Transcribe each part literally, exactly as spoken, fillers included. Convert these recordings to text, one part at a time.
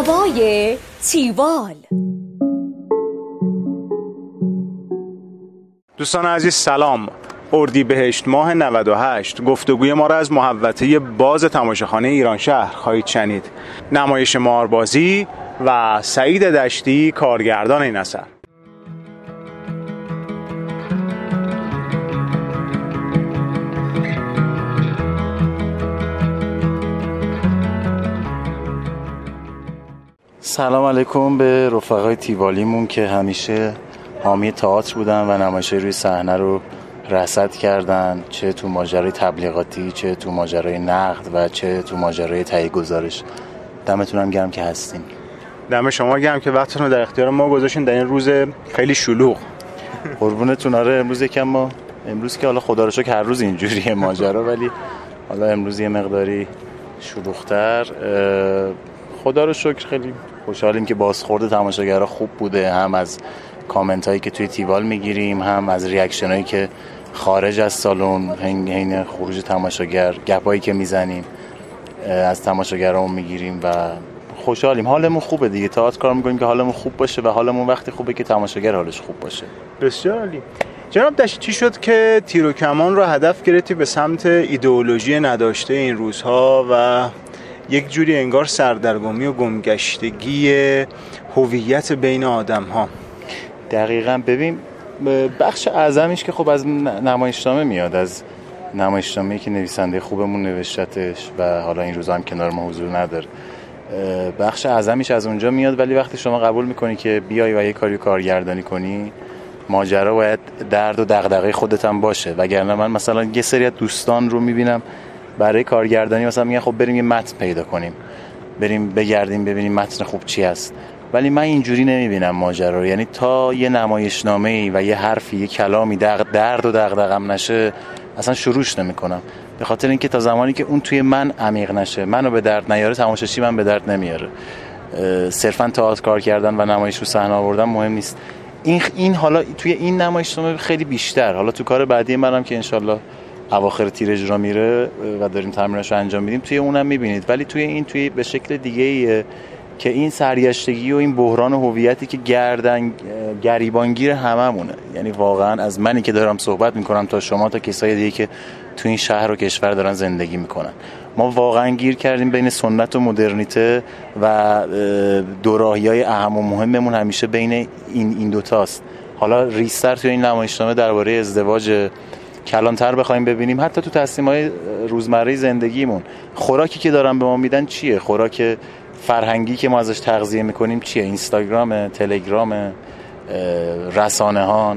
هوای تیوال. دوستان عزیز سلام. اردیبهشت ماه نود و هشت گفتگوی ما را از محوطه باز تماشاخانه ایرانشهر خواهید شنید. نمایش ماربازی و سعید دشتی کارگردان این اثر. سلام علیکم به رفقای تیوالیمون که همیشه حامی تئاتر بودن و نمایش‌های روی صحنه رو رصد کردن، چه تو ماجرای تبلیغاتی، چه تو ماجرای نقد و چه تو ماجرای تهیه گزارش. دمتون هم گرم که هستین. دم شما گرم که وقتتون رو در اختیار ما گذاشتین در این روز خیلی شلوغ. قربونتون. آره امروز یکم ما امروز که حالا خدا رو شکر هر روز اینجوریه ماجرا، ولی حالا امروز یه مقداری شلوغ‌تر. خدا رو شکر خیلی خوشحالیم که بازخورد تماشاگرها خوب بوده، هم از کامنت هایی که توی تیوال میگیریم، هم از ریاکشن هایی که خارج از سالن حین خروج تماشاگر، گپایی که میزنیم از تماشاگرامون میگیریم و خوشحالیم. حالمون خوبه دیگه، تئاتر کار میکنیم که حالمون خوب باشه و حالمون وقتی خوبه که تماشاگر حالش خوب باشه. بسیار عالی. جناب دشتی، چی شد که تیر و کمان رو هدف گرفتی به سمت ایدئولوژی نداشته این روزها و یک جوری انگار سردرگمی و گمگشتگی هویت بین آدم ها؟ دقیقاً. ببین بخش اعظمیش که خب از نمایشنامه میاد، از نمایشنامه‌ای که نویسنده خوبمون نوشتش و حالا این روزا هم کنار ما حضور نداره. بخش اعظمیش از اونجا میاد، ولی وقتی شما قبول میکنی که بیای و یه کاری کارگردانی کنی، ماجرا باید درد و دغدغه خودت هم باشه. وگرنه من مثلا یه سری از دوستان رو میبینم برای کارگردانی مثلا میگن خب بریم یه متن پیدا کنیم، بریم بگردیم ببینیم متن خوب چی است، ولی من اینجوری نمیبینم ماجرا رو. یعنی تا یه نمایشنامه‌ای و یه حرفی، یه کلامی درد و دغدغه‌ام نشه اصلا شروعش نمیکنم، به خاطر اینکه تا زمانی که اون توی من عمیق نشه، منو به درد نیاره، تماشاچی من به درد نمیاره. صرفا تئاتر کار کردن و نمایش رو صحنه آوردن مهم نیست. این این حالا توی این نمایشنامه خیلی بیشتر، حالا تو کار بعدی منم که انشالله اواخر تیر اجرا میره و داریم تمرینش رو انجام میدیم، توی اونم میبینید، ولی توی این توی به شکل دیگه ایه که این سرگشتگی و این بحران هویتی که گردن گریبانگیر هممونه. یعنی واقعا از منی که دارم صحبت میکنم تا شما تا کسای دیگه که تو این شهر و کشور دارن زندگی میکنن، ما واقعا گیر کردیم بین سنت و مدرنیته و دوراهی‌های اهم و مهممون همیشه بین این این دو تاست. حالا ریستر توی این نمایشنامه درباره ازدواج کلانتر بخوایم ببینیم، حتی تو تصمیم‌های روزمره زندگیمون خوراکی که دارن به ما میدن چیه، خوراک فرهنگی که ما ازش تغذیه میکنیم چیه، اینستاگرام، تلگرام، رسانه ها،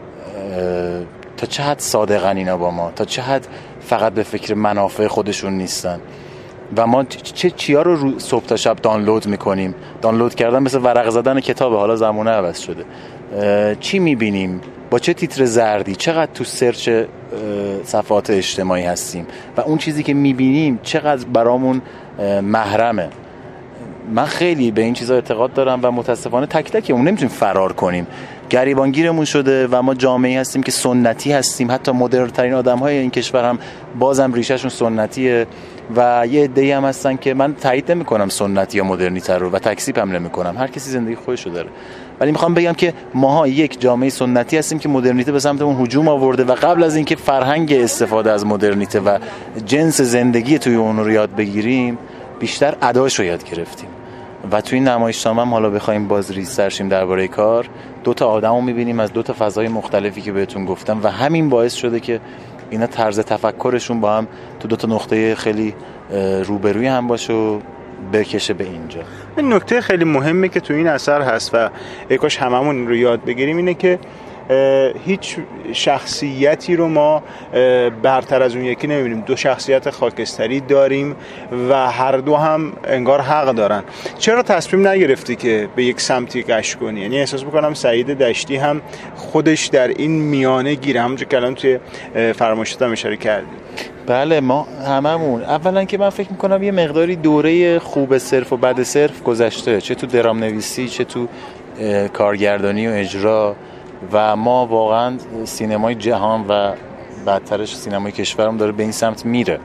تا چه حد صادقن اینا با ما، تا چه حد فقط به فکر منافع خودشون نیستن و ما چه چیا رو, رو صبح تا شب دانلود میکنیم. دانلود کردن مثل ورق زدن کتابه، حالا زمانه عوض شده. چی میبینیم، با چه تیتر زردی، چقدر تو سرچ صفحات اجتماعی هستیم و اون چیزی که میبینیم چقدر برامون محرمه. من خیلی به این چیزا اعتقاد دارم و متاسفانه تک تکمون نمیتونیم فرار کنیم. گریبانگیرمون شده و ما جامعه‌ای هستیم که سنتی هستیم. حتی مدرن ترین آدم‌های این کشور هم بازم ریشه‌شون سنتیه و یه عده‌ای هم هستن که من تایید نمی‌کنم سنتی یا مدرنیته رو و تکذیب هم نمی‌کنم، هر کسی زندگی خودشو داره، ولی میخوام بگم که ماها یک جامعه سنتی هستیم که مدرنیته به سمتمون هجوم آورده و قبل از اینکه فرهنگ استفاده از مدرنیته و جنس زندگی توی اون رو یاد بگیریم، بیشتر اداشو یاد گرفتیم. و توی این نمایشنامه هم حالا بخوایم باز ریسر شیم درباره کار، دو تا آدمو می‌بینیم از دو تا فضای مختلفی که بهتون گفتم و همین باعث شده که اینا طرز تفکرشون با هم تو دو تا نقطه خیلی روبروی هم باشه و بکشه به اینجا. این نکته خیلی مهمه که تو این اثر هست و یکاش هممون رو یاد بگیریم اینه که هیچ شخصیتی رو ما برتر از اون یکی نمی‌بینیم. دو شخصیت خاکستری داریم و هر دو هم انگار حق دارن. چرا تصمیم نگرفتی که به یک سمتی کش کنی؟ یعنی احساس می‌کنم سعید دشتی هم خودش در این میانه گیره، همونجور که الان توی فرمایشاتم اشاره کردی. بله ما هممون، اولا که من فکر میکنم یه مقداری دوره خوب صرف و بد صرف گذشته، چه تو درام نویسی چه تو کارگردانی و اجرا، و ما واقعا سینمای جهان و بعدترش سینمای کشورم داره به این سمت میره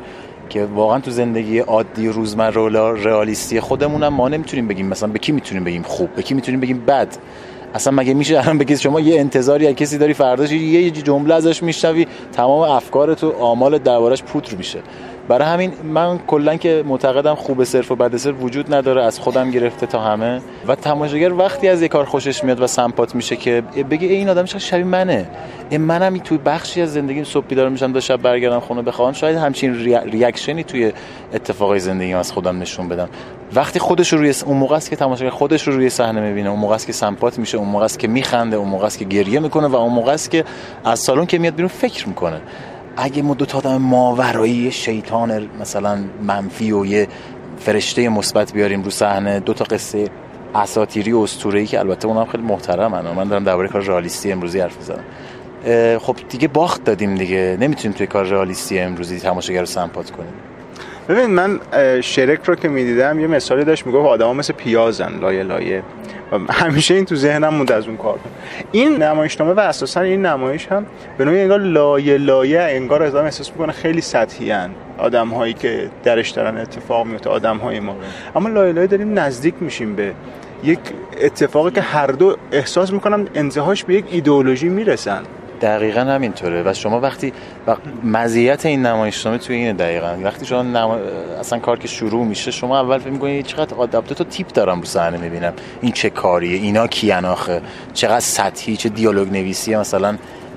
که واقعا تو زندگی عادی روزمره رئالیستی خودمون هم ما نمیتونیم بگیم مثلا به کی میتونیم بگیم خوب، به کی میتونیم بگیم بد. اصلا مگه میشه الان بگید شما یه انتظاری از کسی داری فرداش یه جمله ازش میشنوی تمام افکارت و آمالت دربارش پودر میشه؟ برای همین من کلا که معتقدم خوب صرف و بد صرف وجود نداره، از خودم گرفته تا همه. و تماشاگر وقتی از یه کار خوشش میاد و سمپات میشه که بگه این آدم چقدر شبیه منه، این منم توی بخشی از زندگیم صبح بیدار میشم تا شب برگردم خونه بخوام، شاید همچین ریاکشنی توی اتفاقای زندگیم از خودم نشون بدم. وقتی خودش رو روی اون موقع است که تماشاگر خودش رو روی صحنه میبینه، اون موقع است که سمپات میشه، اون موقع است که میخنده، اون موقع است که گریه میکنه و اون موقع است که از سالن که میاد بیرون فکر میکنه. اگه ما دو تا آدم ماورایی شیطان مثلا منفی و یه فرشته مثبت بیاریم رو صحنه، دو تا قصه اساطیری و اسطوره‌ای که البته اونم خیلی محترمن، من دارم درباره کار رئالیستی امروزی حرف میزنم، خب دیگه باخت دادیم دیگه. نمیتونیم توی کار رئالیستی امروزی تماشاگر رو سمپات کنیم. ببین من شرک رو که میدیدم یه مثالی داشت، میگفت آدما مثل پیازن لایه لایه، همیشه این تو ذهنم موند از اون کار. این نمایشنامه و اساسا این نمایش هم به نوعی انگار لایه لایه، انگار آدم احساس میکنه خیلی سطحی ان آدم‌هایی که درش دارن اتفاق میفته، آدم‌های ما، اما لایه لایه داریم نزدیک میشیم به یک اتفاقی که هر دو احساس میکنم انتهاش به یک ایدئولوژی میرسن. دقیقاً همینطوره. و شما وقتی و مزیت این نمایشنامه توی اینه، دقیقاً وقتی شما نما... اصلا کار که شروع میشه شما اول فکر می‌کنید چقدر آداپته تو تیپ دارم رو صحنه میبینم، این چه کاریه، اینا کیان آخه، چقدر سطحی، چه دیالوگ نویسیه مثلا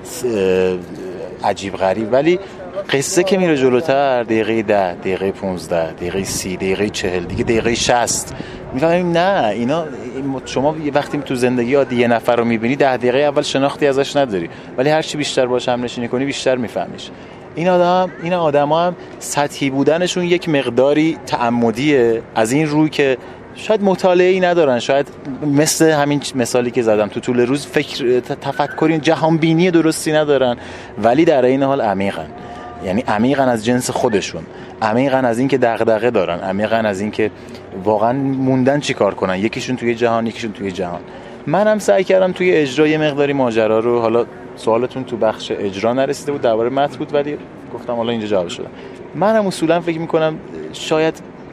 عجیب غریب. ولی قصه که میره جلوتر، دقیقه ده، دقیقه پونزده، دقیقه سی، دقیقه چهل، دیگه دقیقه شصت میفهمیم نه اینا، شما وقتی تو زندگی عادی یه نفر رو میبینی ده دقیقه اول شناختی ازش نداری، ولی هر چی بیشتر باهاش هم نشینی کنی بیشتر میفهمیش. این آدم این آدما هم سطحی بودنشون یک مقداری تعمدیه، از این روی که شاید مطالعه‌ای ندارن، شاید مثل همین مثالی که زدم تو طول روز فکر تفکری جهان بینی درستی ندارن، ولی در این حال عمیقن. یعنی عمیقن از جنس خودشون، عمیقن از این که دغدغه دارن، عمیقن از این که واقعا موندن چی کار کنن، یکیشون توی جهان یکیشون توی جهان. منم سعی کردم توی اجرا یه مقداری ماجرا رو، حالا سوالتون تو بخش اجرا نرسیده بود، درباره متن بود، ولی گفتم حالا اینجا جواب شد. منم اصولا فکر میکنم شاید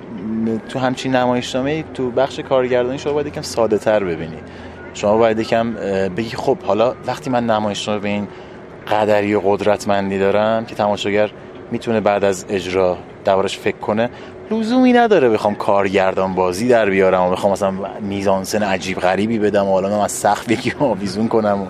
تو همچین نمایشنامه‌ای تو بخش کارگردانی شما باید یکم ساده‌تر ببینی. شما باید یکم بگی خب حالا وقتی من نمایشنامه به این قدری و قدرتمندی دارم که تماشاگر میتونه بعد از اجرا دربارش فکر کنه، لزومی نداره بخوام کارگردان بازی در بیارم و بخوام مثلا میزانسن عجیب غریبی بدم و حالا من از سقف یکی آویزون کنم و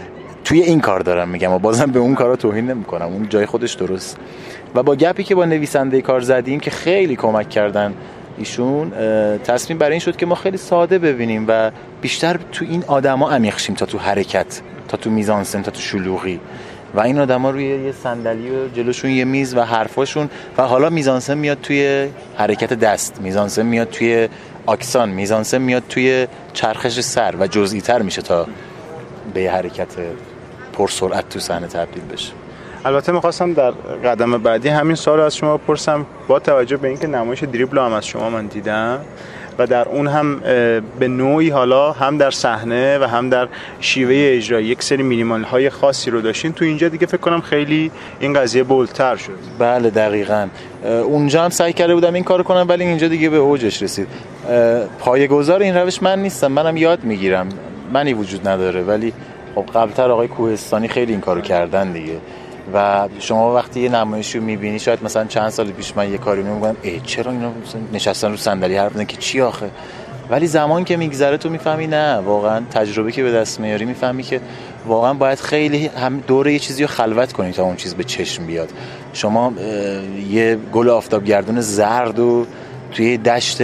توی این کار دارم میگم و بازم به اون کارا توهین نمیکنم، اون جای خودش درست. و با گپی که با نویسنده کار زدیم که خیلی کمک کردن ایشون، تصمیم برای این شد که ما خیلی ساده ببینیم و بیشتر تو این آدما عمیق شیم تا تو حرکت، تا تو میزانسن، تا تو شلوغی. و این آدما روی یه صندلی و جلوشون یه میز و حرفاشون، و حالا میزانسن میاد توی حرکت دست، میزانسن میاد توی آکسان، میزانسن میاد توی چرخش سر و جزئی تر میشه تا به یه حرکت پرسرعت تو صحنه تبدیل بشه. البته می‌خواستم در قدم بعدی همین سوال از شما بپرسم، با توجه به اینکه نمایش دریبل هم از شما من دیدم و در اون هم به نوعی حالا هم در صحنه و هم در شیوه اجرایی یک سری مینیمال های خاصی رو داشتین، تو اینجا دیگه فکر کنم خیلی این قضیه بولتر شد. بله دقیقاً، اونجا هم سعی کرده بودم این کارو کنم ولی اینجا دیگه به اوجش رسید. پایه‌گذار این روش من نیستم، منم یاد میگیرم، منی وجود نداره، ولی خب قبلتر آقای کوهستانی خیلی این کارو کردن دیگه. و شما وقتی یه نمایشی رو می‌بینی، شاید مثلا چند سال پیش من یه کاری می‌گم ای چرا اینا نشستن رو صندلی حرف می‌زنن که چی آخه، ولی زمان که میگذره تو میفهمی نه، واقعا تجربه که به دست میاری میفهمی که واقعا باید خیلی هم دوره یه چیزی رو خلوت کنی تا اون چیز به چشم بیاد. شما یه گل آفتابگردون زرد و توی دشت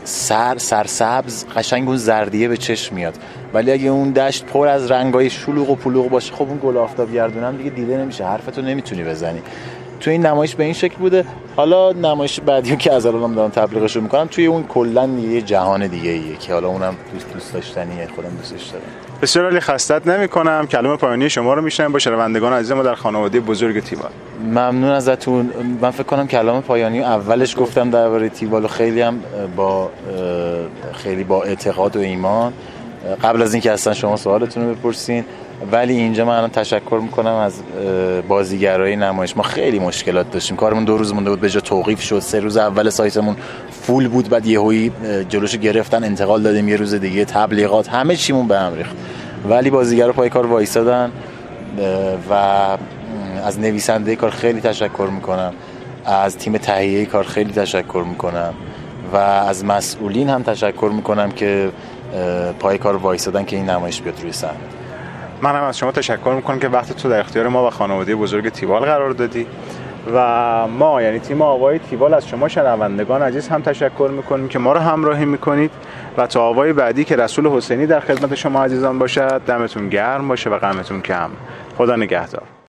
سر سرسبز قشنگ اون زردیه به چشم میاد، ولی اگه اون دشت پر از رنگای شلوغ و پلوغ باشه، خب اون گل آفتابگردون هم دیگه دیده نمیشه، حرفتو نمیتونی بزنی. تو این نمایش به این شکل بوده. حالا نمایش بعدی که از الانم دارم تبلیغش میکنم توی اون کلا یه جهان دیگه ایه که حالا اونم دوست دوست داشتنیه، خودم دوستش دارم. بسیار عالی، خستت نمی‌کنم. کلام پایانی شما رو میشنم با شنوندگان عزیز ما در خانواده بزرگ تیوال. ممنون ازتون. من فکر کنم کلام پایانی اولش گفتم درباره تیوال، خیلی هم با خیلی با اعتقاد و ایمان قبل از اینکه اصلا شما سوالتون رو بپرسین. ولی اینجا من الان تشکر میکنم از بازیگرای نمایش. ما خیلی مشکلات داشتیم، کارمون دو روز مونده بود به جا توقیف شد. سه روز اول سایتمون فول بود، بعد یهویی جلوشو گرفتن، انتقال دادیم یه روز دیگه، تبلیغات، همه چیمون به هم ریخت. ولی بازیگرا پای کار وایسادن و از نویسنده کار خیلی تشکر میکنم، از تیم تهیه کار خیلی تشکر میکنم و از مسئولین هم تشکر میکنم که پای کار وایسادن که این نمایش بیاد روی صحنه. من هم از شما تشکر میکنم که وقت تو در اختیار ما و خانواده بزرگ تیوال قرار دادی و ما یعنی تیم آوای تیوال از شما شنوندگان عزیز هم تشکر میکنیم که ما رو همراهی میکنید و تا آوای بعدی که رسول حسینی در خدمت شما عزیزان باشد، دمتون گرم باشه و غمتون کم. خدا نگهدار.